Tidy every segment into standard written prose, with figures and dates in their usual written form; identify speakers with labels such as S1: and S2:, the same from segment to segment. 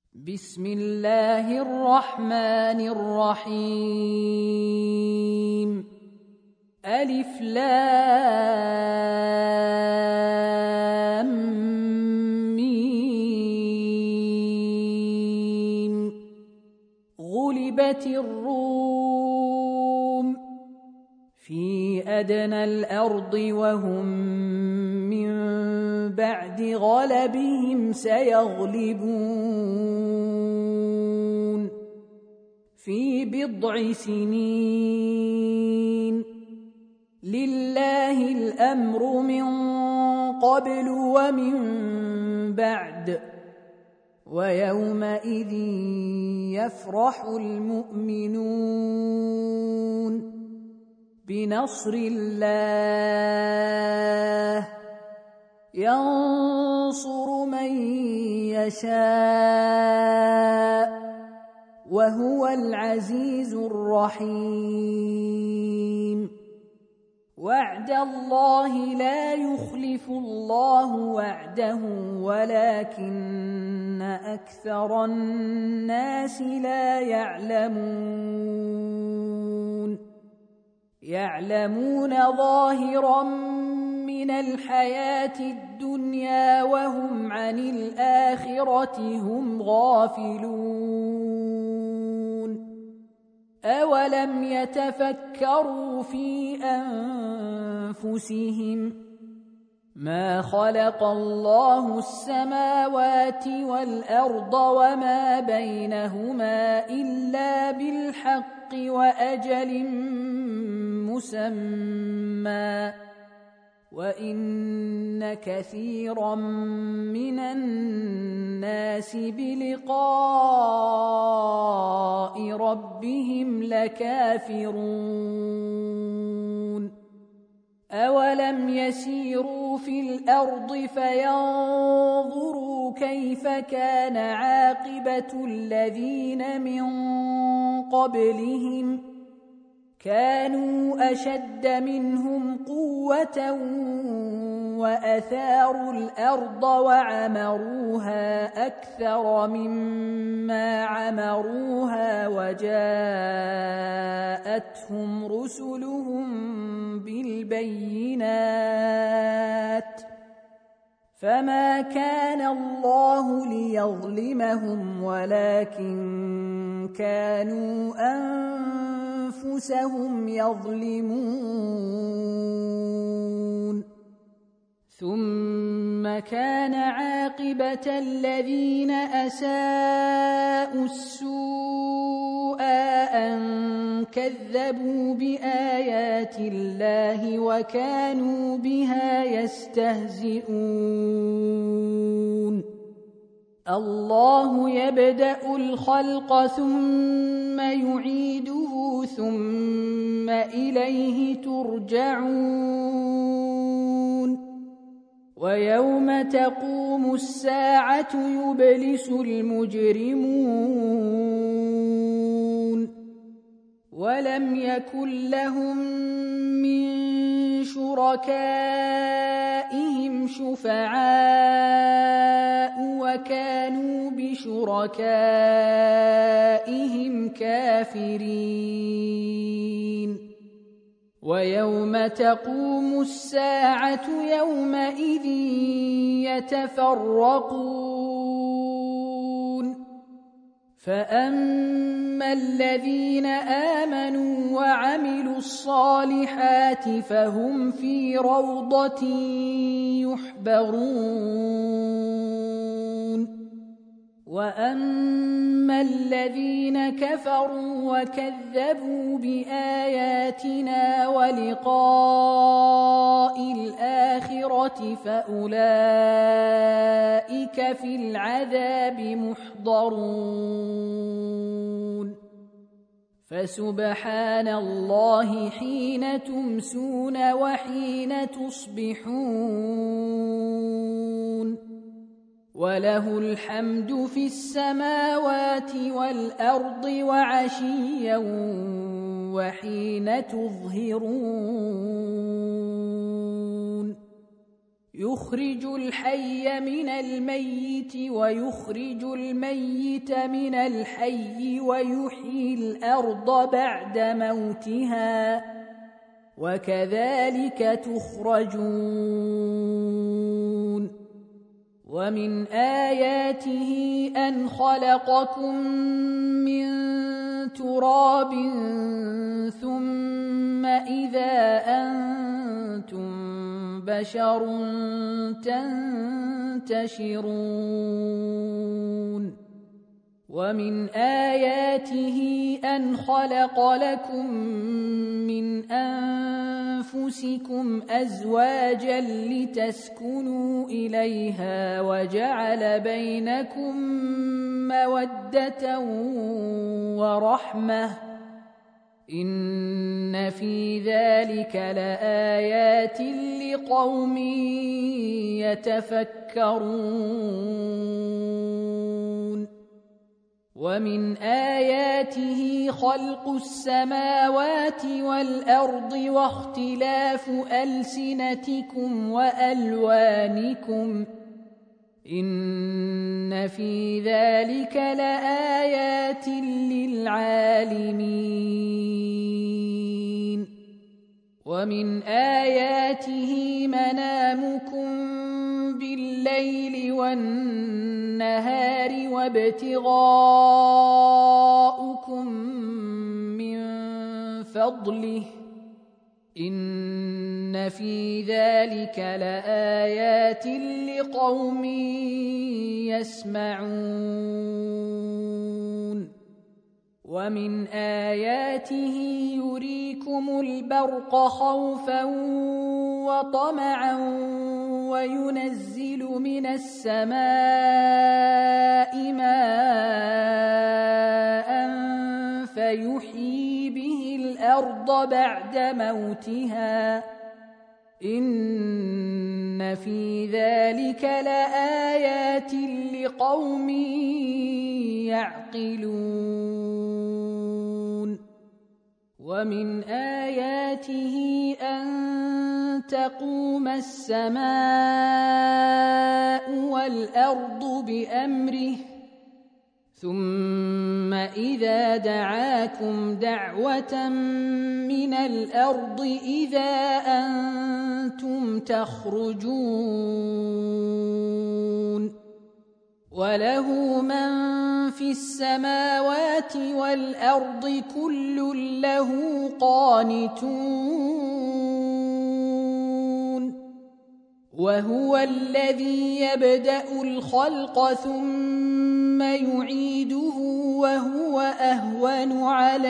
S1: بسم الله الرحمن الرحيم. ألف لام ميم. غلبت الروم في أدنى الأرض وهم من بعد غلبهم سيغلبون في بضع سنين. لله الأمر من قبل ومن بعد ويومئذ يفرح المؤمنون بنصر الله ينصر من يشاء وهو العزيز الرحيم. وعد الله لا يخلف الله وعده ولكن أكثر الناس لا يعلمون ظاهرا من الحياة الدنيا وهم عن الآخرة هم غافلون. أولم يتفكروا في أنفسهم ما خلق الله السماوات والأرض وما بينهما إلا بالحق وأجل مسمى وإن كثيرا من الناس بلقاء ربهم لكافرون. أولم يسيروا في الأرض فينظروا كيف كان عاقبة الذين من قبلهم كانوا أشد منهم قوة وأثاروا الأرض وعمروها أكثر مما عمروها وجاءتهم رسلهم بالبينات فما كان الله ليظلمهم ولكن كانوا أنفسهم يظلمون. ثم كان عاقبة الذين أساءوا السوء أن كذبوا بآيات الله وكانوا بها يستهزئون. الله يبدأ الخلق ثم يعيده ثم إليه ترجعون. ويوم تقوم الساعة يبلس المجرمون ولم يكن لهم من شركائهم شفعاء وكانوا بشركائهم كافرين. ويوم تقوم الساعة يومئذ يتفرقون فأما الذين آمنوا وعملوا الصالحات فهم في روضة يحبرون. وأما الذين كفروا وكذبوا بآياتنا ولقاء الآخرة فأولئك في العذاب محضرون. فسبحان الله حين تمسون وحين تصبحون وله الحمد في السماوات والأرض وعشيا وحين تظهرون. يخرج الحي من الميت ويخرج الميت من الحي ويحيي الأرض بعد موتها وكذلك تخرجون ومن آياته أن خلقكم من تراب ثم إذا أنتم بشر تنتشرون ومن آياته أن خلق لكم من أنفسكم أزواجا لتسكنوا إليها وجعل بينكم مودة ورحمة إن في ذلك لآيات لقوم يتفكرون ومن آياته خلق السماوات والأرض واختلاف ألسنتكم وألوانكم إن في ذلك لآيات للعالمين ومن آياته منامكم بالليل والنهار وابتغاؤكم من فضله إن في ذلك لآيات لقوم يسمعون ومن آياته يريكم البرق خوفا وطمعا وينزل من السماء ماء فيحيي به الأرض بعد موتها إن في ذلك لآيات لقوم يعقلون ومن آياته أن تقوم السماء والأرض بأمره ثم إذا دعاكم دعوة من الأرض إذا أنتم تخرجون وله من في السماوات والأرض كل له قانتون وهو الذي يبدأ الخلق ثم يعيده وهو أهون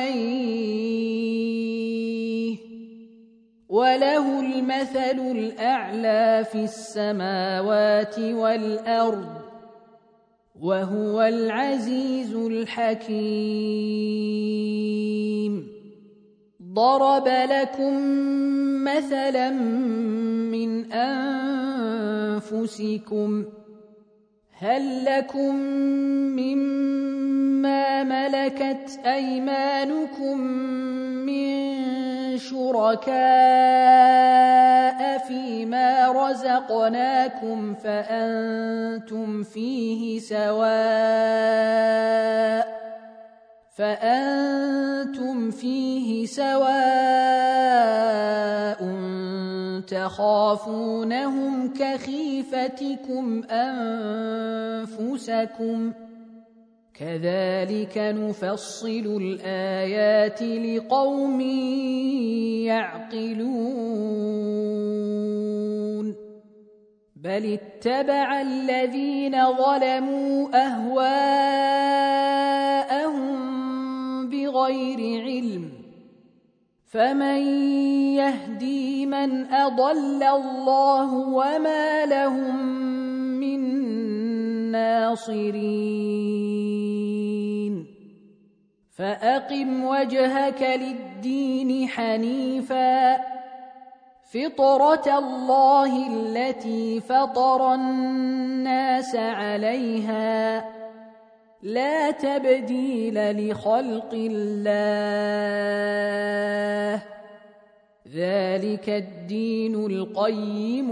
S1: عليه وله المثل الأعلى في السماوات والأرض وهو العزيز الحكيم ضرب لكم مثلا من أنفسكم هل لكم مما ملكت أيمانكم من شركاء فيما رزقناكم فأنتم فيه سواء تخافونهم كخيفتكم أنفسكم كذلك نفصل الآيات لقوم يعقلون بل اتبع الذين ظلموا أهواءهم بغير علم فمن يهدي من أضل الله وما لهم من ناصرين فأقم وجهك للدين حنيفا فطرة الله التي فطر الناس عليها لا تبديل لخلق الله ذلك الدين القيم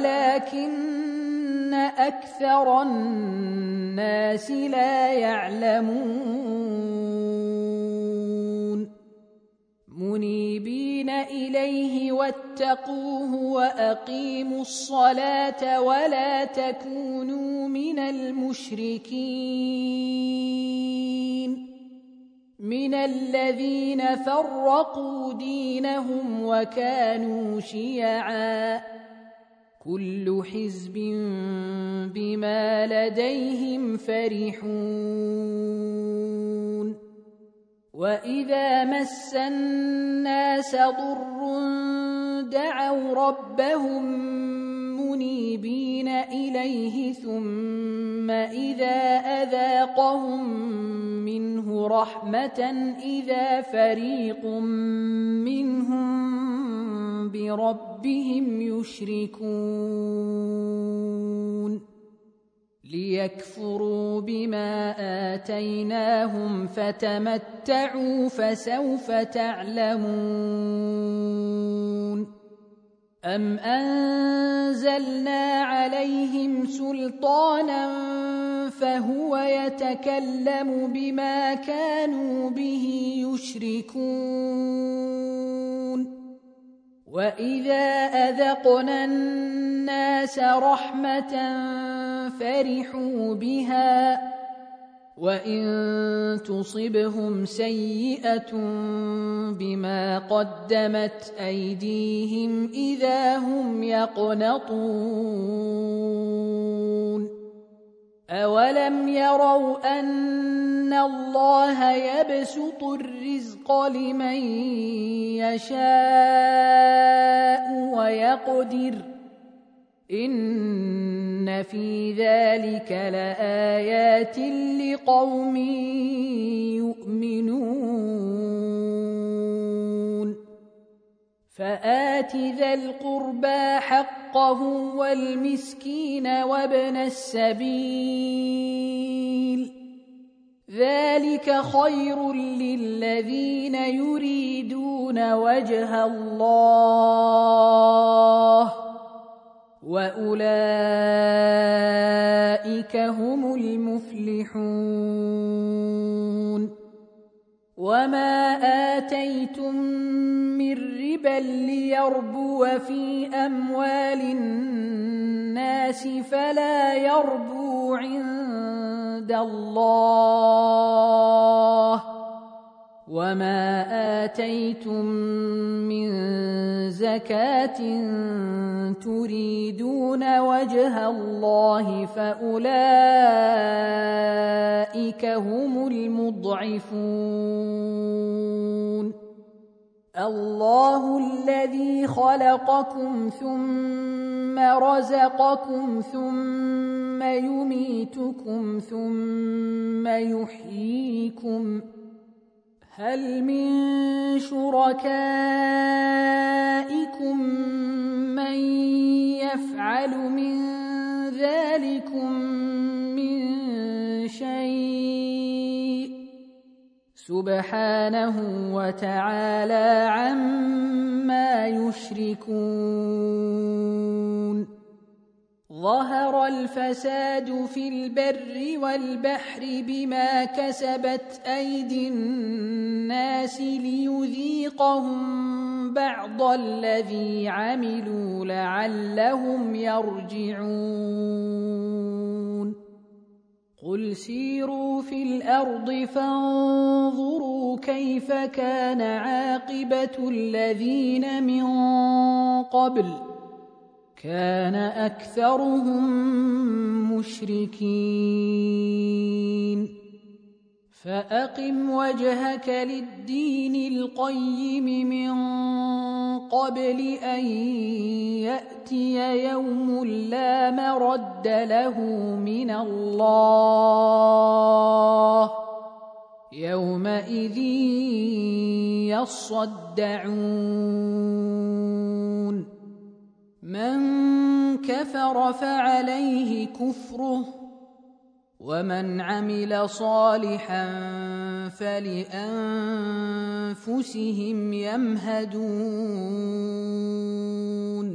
S1: ولكن أكثر الناس لا يعلمون منيبين إليه واتقوه وأقيموا الصلاة ولا تكونوا من المشركين من الذين فرقوا دينهم وكانوا شيعا كل حزب بما لديهم فرحون وإذا مس الناس ضر دعوا ربهم منيبين إليه ثم إذا أذاقهم منه رحمة إذا فريق منهم بربهم يشركون ليكفروا بما آتيناهم فتمتعوا فسوف تعلمون أم أنزلنا عليهم سلطانا فهو يتكلم بما كانوا به يشركون وإذا أذقنا الناس رحمة فرحوا بها وإن تصبهم سيئة بما قدمت أيديهم إذا هم يقنطون أولم يروا أن الله يبسط الرزق لمن يشاء ويقدر إن في ذلك لآيات لقوم يؤمنون فآت ذا القربى حقه والمسكين وابن السبيل ذلك خير للذين يريدون وجه الله وأولئك هم المفلحون وما آتيتم من ربا ليربو في أموال الناس فلا يربو عند الله وما آتيتم من زكاة تريدون وجه الله فأولئك هم المضعفون الله الذي خلقكم ثم رزقكم ثم يميتكم ثم يحييكم هل من شركائكم من يفعل من ذلكم من شيء سبحانه وتعالى عما يشركون ظهر الفساد في البر والبحر بما كسبت أيدي الناس ليذيقهم بعض الذي عملوا لعلهم يرجعون قل سيروا في الأرض فانظروا كيف كان عاقبة الذين من قبل كان أكثرهم مشركين فأقم وجهك للدين القيم من قبل أن يأتي يوم لا مرد له من الله يومئذ يصدعون من كفر فعليه كفره ومن عمل صالحا فلأنفسهم يمهدون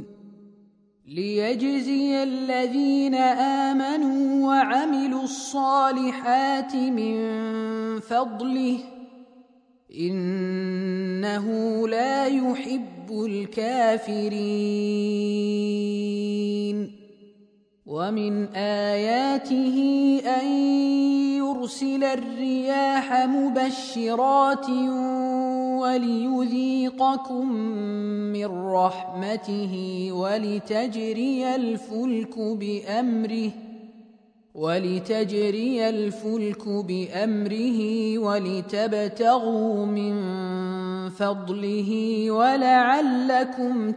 S1: ليجزي الذين آمنوا وعملوا الصالحات من فضله إنه لا يحب الكافرين ومن آياته أن يرسل الرياح مبشرات وليذيقكم من رحمته ولتجري الفلك بأمره ولتبتغوا من فضله ولعلكم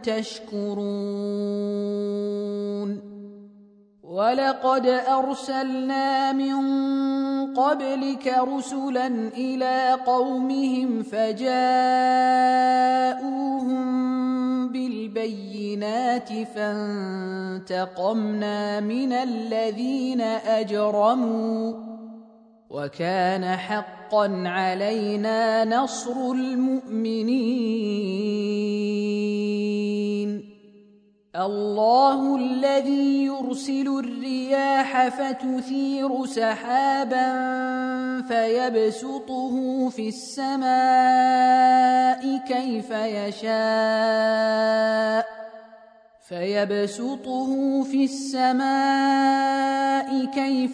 S1: تشكرون ولقد أرسلنا من قبلك رسلا إلى قومهم فجاءوهم بالبينات فانتقمنا من الذين أجرموا وكان حقا علينا نصر المؤمنين الله الذي يرسل الرياح فتثير سحابا فيبسطه في السماء كيف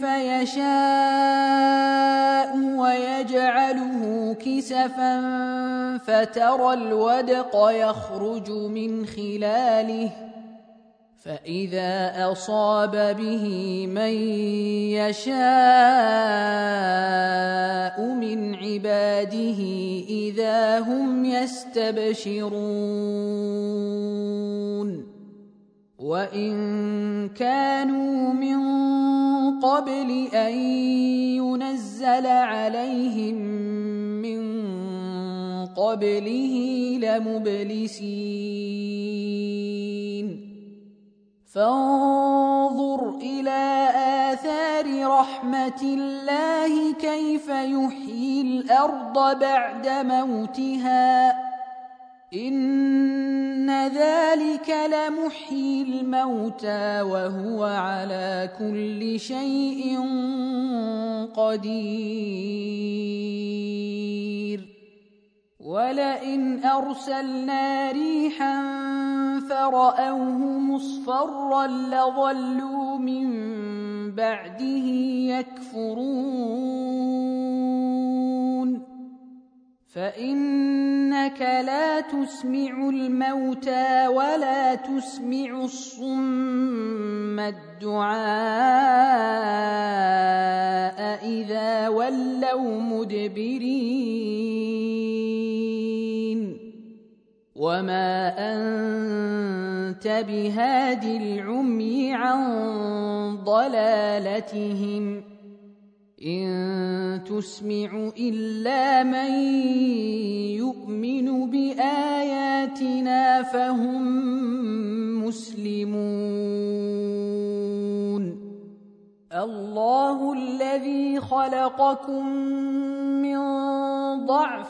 S1: يشاء ويجعله كسفا فترى الودق يخرج من خلاله فإذا أصاب به من يشاء من عباده إذا هم يستبشرون وإن كانوا من قبل أن ينزل عليهم من قبله لمبلسين فانظر إلى آثار رحمة الله كيف يحيي الأرض بعد موتها إن ذلك لمحيي الموتى وهو على كل شيء قدير ولئن أرسلنا ريحا فرأوه مصفرا لظلوا من بعده يكفرون فإنك لا تسمع الموتى ولا تسمع الصم الدعاء إذا ولوا مدبرين وما أنت بهاد العمي عن ضلالتهم إن تسمع إلا من يؤمن بآياتنا فهم مسلمون الله الذي خلقكم من ضعف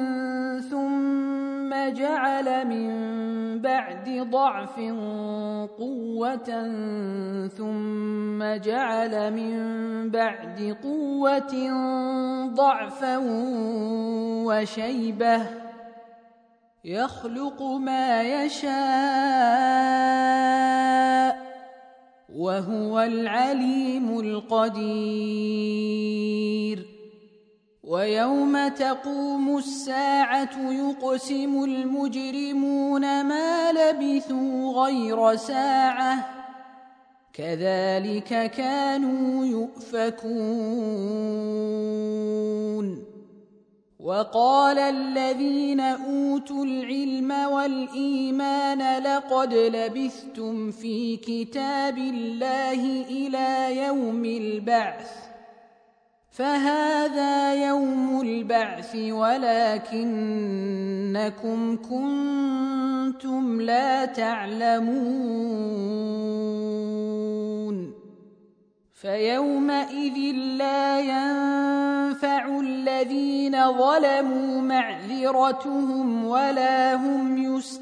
S1: ثم جعل من بعد ضعف قوة ثم جعل من بعد قوة ضعفا وشيبة يخلق ما يشاء وهو العليم القدير ويوم تقوم الساعة يقسم المجرمون ما لبثوا غير ساعة كذلك كانوا يؤفكون وقال الذين أوتوا العلم والإيمان لقد لبثتم في كتاب الله إلى يوم البعث فهذا يوم البعث ولكنكم كنتم لا تعلمون فيومئذ لا ينفع الذين ظلموا معذرتهم ولا هم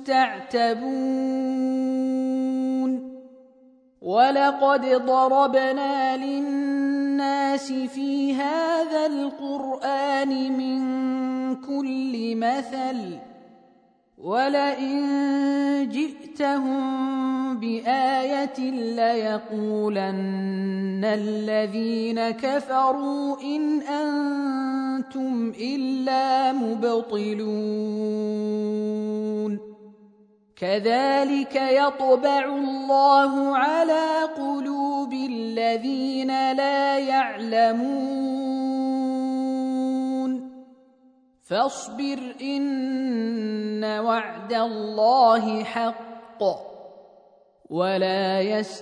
S1: يستعتبون. ولقد ضربنا للناس في هذا القرآن من كل مثل ولئن جئتهم بآية ليقولن الذين كفروا إن أنتم إلا مبطلون. كذلك يطبع الله على قلوب الذين لا يعلمون. فاصبر إن وعد الله حق ولا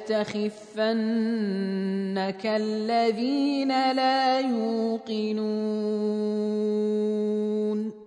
S1: يستخفنك الذين لا يوقنون.